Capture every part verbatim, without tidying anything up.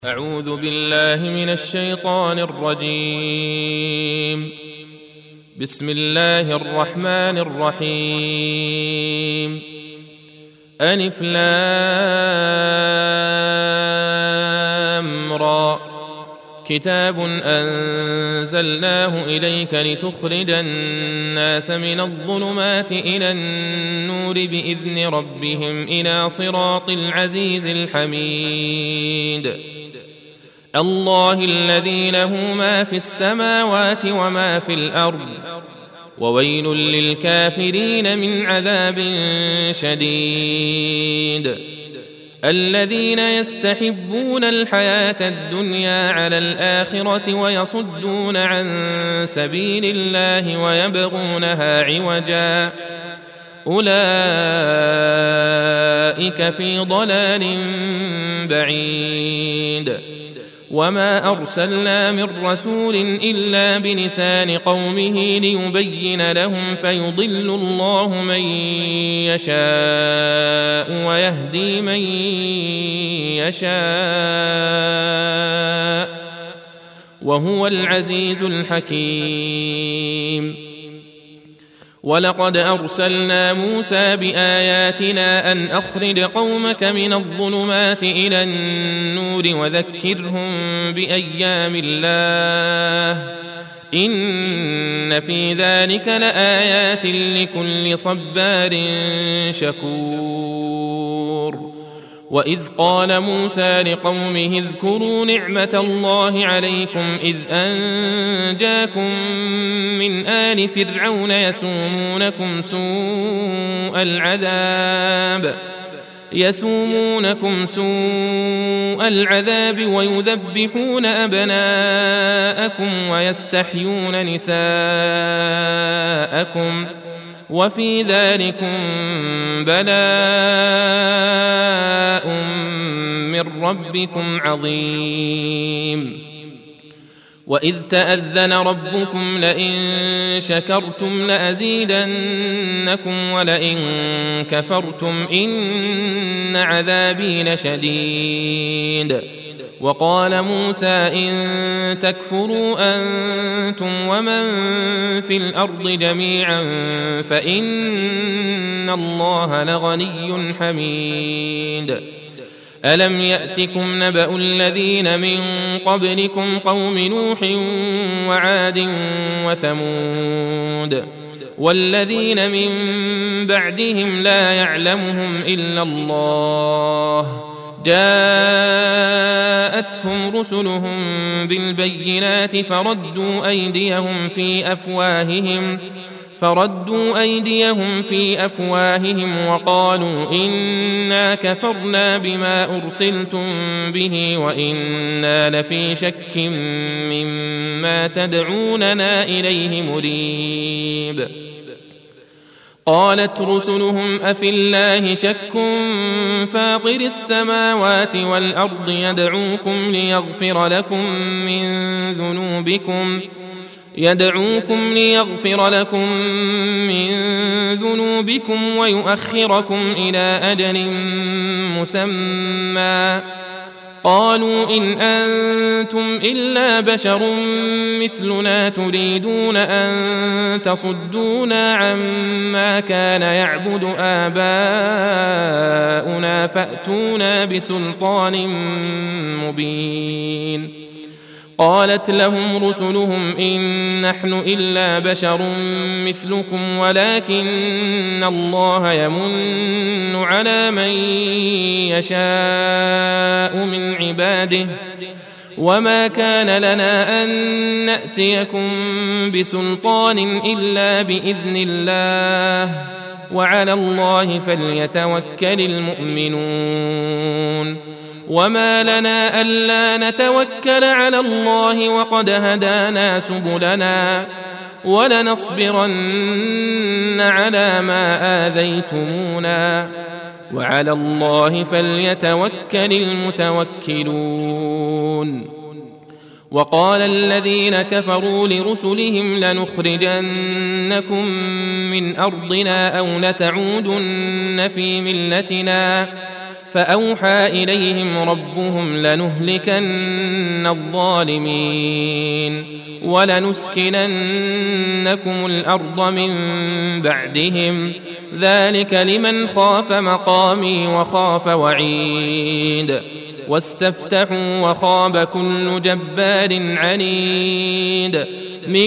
أعوذ بالله من الشيطان الرجيم. بسم الله الرحمن الرحيم. ألف لام را. كتاب أنزلناه إليك لتخرج الناس من الظلمات إلى النور بإذن ربهم إلى صراط العزيز الحميد. الله الذي له ما في السماوات وما في الأرض، وويل للكافرين من عذاب شديد. الذين يستحبون الحياة الدنيا على الآخرة ويصدون عن سبيل الله ويبغونها عوجا، أولئك في ضلال بعيد. وما أرسلنا من رسول إلا بلسان قومه ليبين لهم، فيضل الله من يشاء ويهدي من يشاء، وهو العزيز الحكيم. ولقد أرسلنا موسى بآياتنا أن أخرج قومك من الظلمات إلى النور وذكرهم بأيام الله، إن في ذلك لآيات لكل صبار شكور. وإذ قال موسى لقومه اذكروا نعمة الله عليكم إذ أنجاكم من آل فرعون يسومونكم سوء العذاب يسومونكم سوء العذاب ويذبحون أبناءكم ويستحيون نساءكم، وفي ذلكم بلاء من ربكم عظيم. وإذ تأذن ربكم لئن شكرتم لأزيدنكم ولئن كفرتم إن عذابي لشديد. وقال موسى إن تكفروا أنتم ومن في الأرض جميعا فإن الله لغني حميد. ألم يأتكم نبأ الذين من قبلكم قوم نوح وعاد وثمود والذين من بعدهم لا يعلمهم إلا الله، جاءتهم رسلهم بالبينات فردوا أيديهم في أفواههم فردوا أيديهم في أفواههم وقالوا إنا كفرنا بما أرسلتم به وإنا لفي شك مما تدعوننا إليه مريب. قالت رسلهم أفي الله شك فاطر السماوات والأرض يدعوكم ليغفر لكم من ذنوبكم يدعوكم ليغفر لكم من ذنوبكم ويؤخركم إلى أجل مسمى. قالوا إن أنتم إلا بشر مثلنا تريدون أن تصدونا عما كان يعبد آباؤنا فأتونا بسلطان مبين. قالت لهم رسلهم إن نحن إلا بشر مثلكم ولكن الله يمن على من يشاء من عباده، وما كان لنا أن نأتيكم بسلطان إلا بإذن الله، وعلى الله فليتوكل المؤمنون. وما لنا ألا نتوكل على الله وقد هدانا سبلنا ولنصبرن على ما آذيتمونا، وعلى الله فليتوكل المتوكلون. وقال الذين كفروا لرسلهم لنخرجنكم من أرضنا أو لتعودن في ملتنا فأوحى إليهم ربهم لنهلكن الظالمين ولنسكننكم الأرض من بعدهم ذلك لمن خاف مقامي وخاف وعيد واستفتحوا وخاب كل جبار عنيد من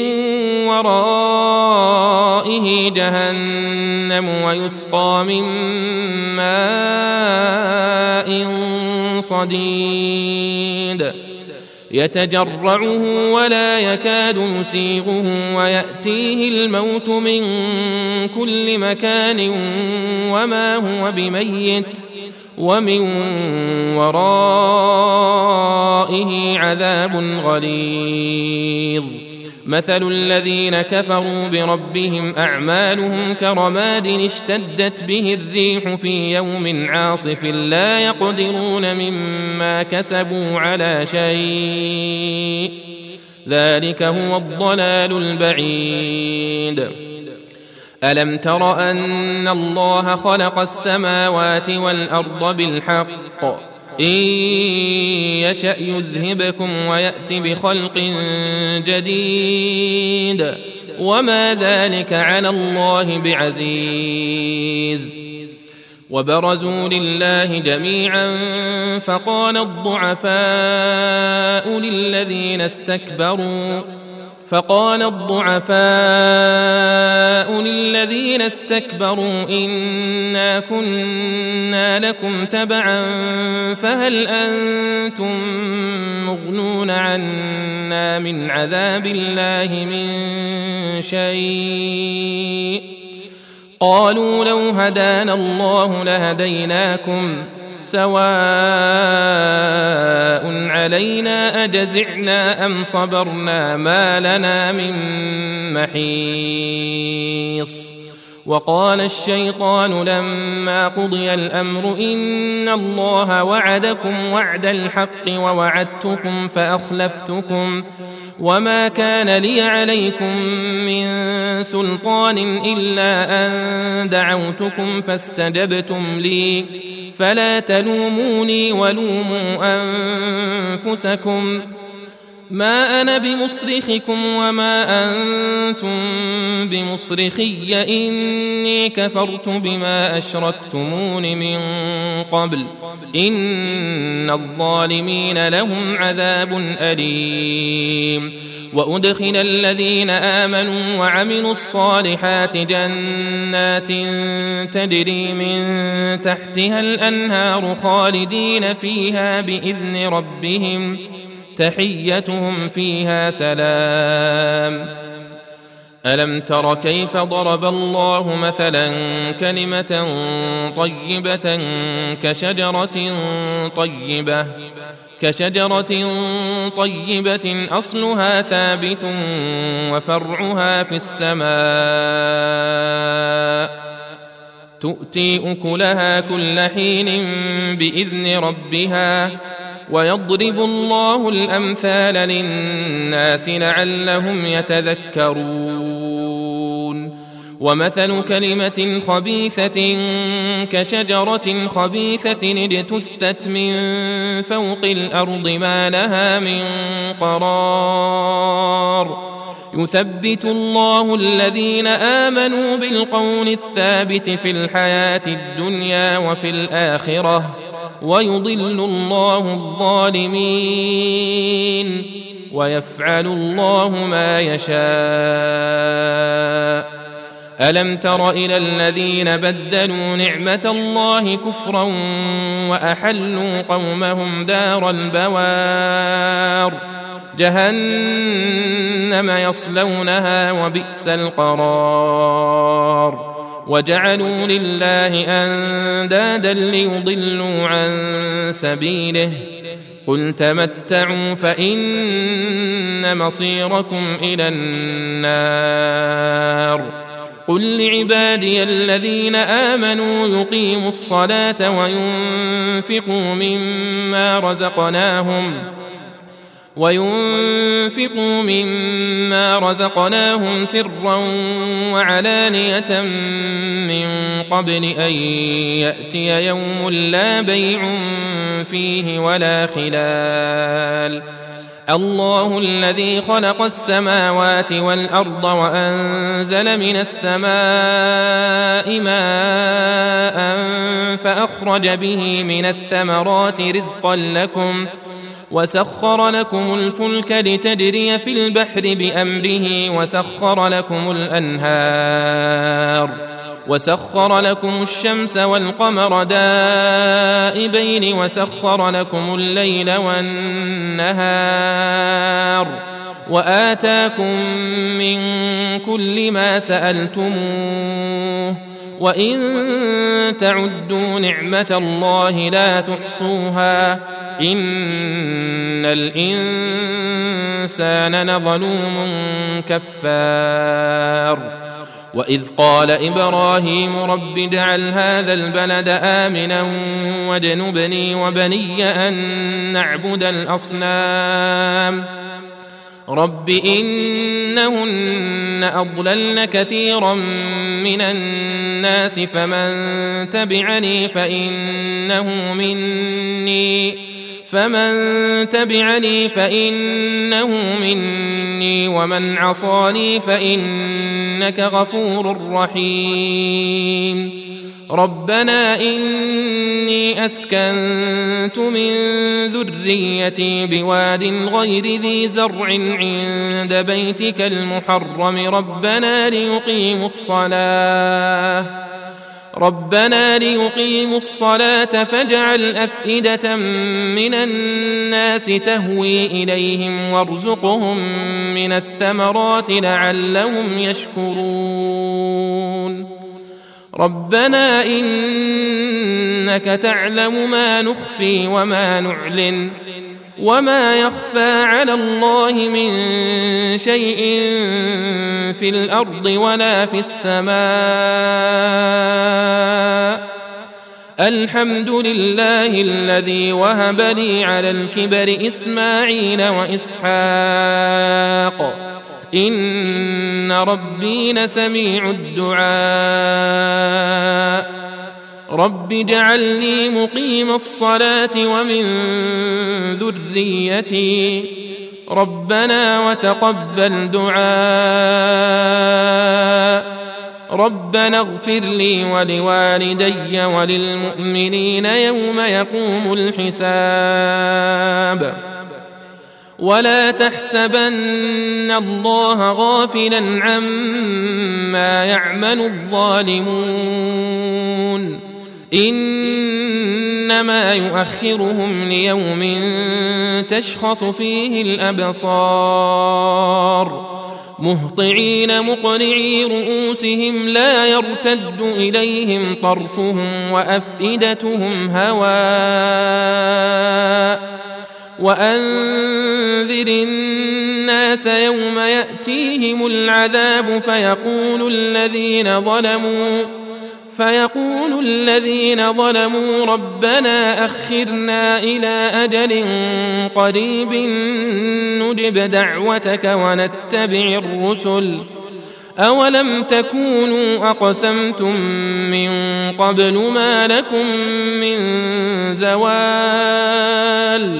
ورائه جهنم ويسقى من ماء صديد يتجرعه ولا يكاد يسيغه ويأتيه الموت من كل مكان وما هو بميت ومن ورائه عذاب غليظ مثل الذين كفروا بربهم أعمالهم كرماد اشتدت به الريح في يوم عاصف لا يقدرون مما كسبوا على شيء ذلك هو الضلال البعيد ألم تر أن الله خلق السماوات والأرض بالحق إن يشأ يذهبكم ويأت بخلق جديد وما ذلك على الله بعزيز وبرزوا لله جميعا فقال الضعفاء للذين استكبروا فقال الضعفاء للذين استكبروا إنا كنا لكم تبعا فهل أنتم مغنون عنا من عذاب الله من شيء قالوا لو هدانا الله لهديناكم سواء علينا أجزعنا أم صبرنا ما لنا من محيص وقال الشيطان لما قضي الأمر إن الله وعدكم وعد الحق ووعدتكم فأخلفتكم وما كان لي عليكم من سلطان إلا أن دعوتكم فاستجبتم لي فلا تلوموني ولوموا أنفسكم ما أنا بمصرخكم وما أنتم بمصرخي إني كفرت بما أشركتمون من قبل إن الظالمين لهم عذاب أليم وأدخل الذين آمنوا وعملوا الصالحات جنات تجري من تحتها الأنهار خالدين فيها بإذن ربهم تحيتهم فيها سلام ألم تر كيف ضرب الله مثلا كلمة طيبة كشجرة طيبة كشجرة طيبة أصلها ثابت وفرعها في السماء تؤتي أكلها كل حين بإذن ربها ويضرب الله الأمثال للناس لعلهم يتذكرون ومثل كلمة خبيثة كشجرة خبيثة اجتثت من فوق الأرض ما لها من قرار يثبت الله الذين آمنوا بالقول الثابت في الحياة الدنيا وفي الآخرة ويضل الله الظالمين ويفعل الله ما يشاء ألم تر إلى الذين بدلوا نعمة الله كفرا وأحلوا قومهم دار البوار جهنم يصلونها وبئس القرار وجعلوا لله أندادا ليضلوا عن سبيله قل تمتعوا فإن مصيركم إلى النار قل لعبادي الذين آمنوا يقيموا الصلاة وينفقوا مما رزقناهم وينفقوا مما رزقناهم سرا وعلانية من قبل أن يأتي يوم لا بيع فيه ولا خلال. الله الذي خلق السماوات والأرض وأنزل من السماء ماء فأخرج به من الثمرات رزقا لكم وسخر لكم الفلك لتجري في البحر بأمره وسخر لكم الأنهار وسخر لكم الشمس والقمر دائبين وسخر لكم الليل والنهار وآتاكم من كل ما سألتموه وإن تعدوا نعمة الله لا تحصوها إن الإنسان لظلوم كفار. وإذ قال إبراهيم رب اجعل هذا البلد آمنا واجنبني وبني أن نعبد الأصنام رب إنهن أضللن كثيرا من الناس فمن تبعني فإنه مني فمن تبعني فإنه مني ومن عصاني فإنك غفور رحيم. ربنا إني أسكنت من ذريتي بواد غير ذي زرع عند بيتك المحرم ربنا ليقيموا الصلاة ربنا ليقيموا الصلاة فاجعل أفئدة من الناس تهوي إليهم وارزقهم من الثمرات لعلهم يشكرون. ربنا إنك تعلم ما نخفي وما نعلن وما يخفى على الله من شيء في الأرض ولا في السماء. الحمد لله الذي وهب لي على الكبر إسماعيل وإسحاق إن ربي لسميع الدعاء. رب اجعلني مقيم الصلاة ومن ذريتي ربنا وتقبل دعاء. ربنا اغفر لي ولوالدي وللمؤمنين يوم يقوم الحساب. ولا تحسبن الله غافلا عما يعمل الظالمون إنما يؤخرهم ليوم تشخص فيه الأبصار مهطعين مقنعي رؤوسهم لا يرتد إليهم طرفهم وأفئدتهم هواء. وأنذر الناس يوم يأتيهم العذاب فيقول الذين ظلموا فيقول الذين ظلموا ربنا أخرنا إلى أجل قريب نجب دعوتك ونتبع الرسل أولم تكونوا أقسمتم من قبل ما لكم من زوال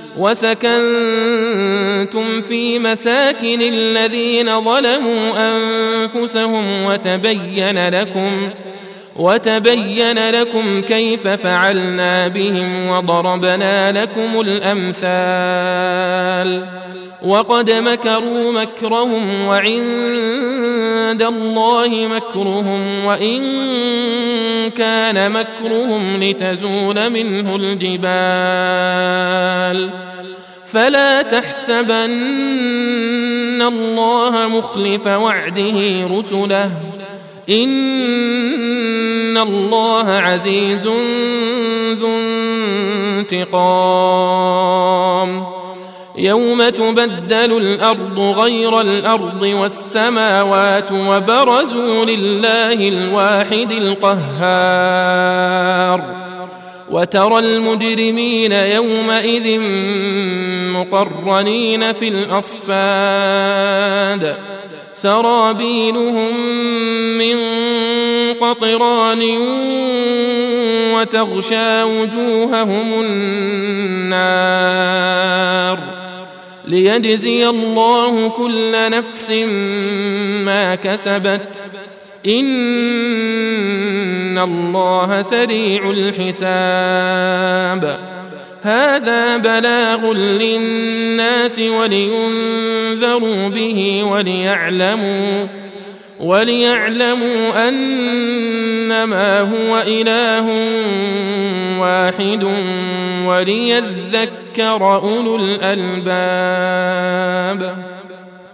وسكنتم في مساكن الذين ظلموا أنفسهم وتبين لكم وتبين لكم كيف فعلنا بهم وضربنا لكم الأمثال. وقد مكروا مكرهم وعند الله مكرهم وإن كان مكرهم لتزول منه الجبال. فلا تحسبن الله مخلف وعده رسله إن الله عزيز ذو انتقام. يوم تبدل الأرض غير الأرض والسماوات وبرزوا لله الواحد القهار. وترى المجرمين يومئذ مقرنين في الأصفاد سرابيلهم من قطران وتغشى وجوههم النار ليجزي الله كل نفس ما كسبت إن الله سريع الحساب. هذا بلاغ للناس ولينذروا به وليعلموا وليعلموا أنما هو إله واحد وليذكر أولو الألباب.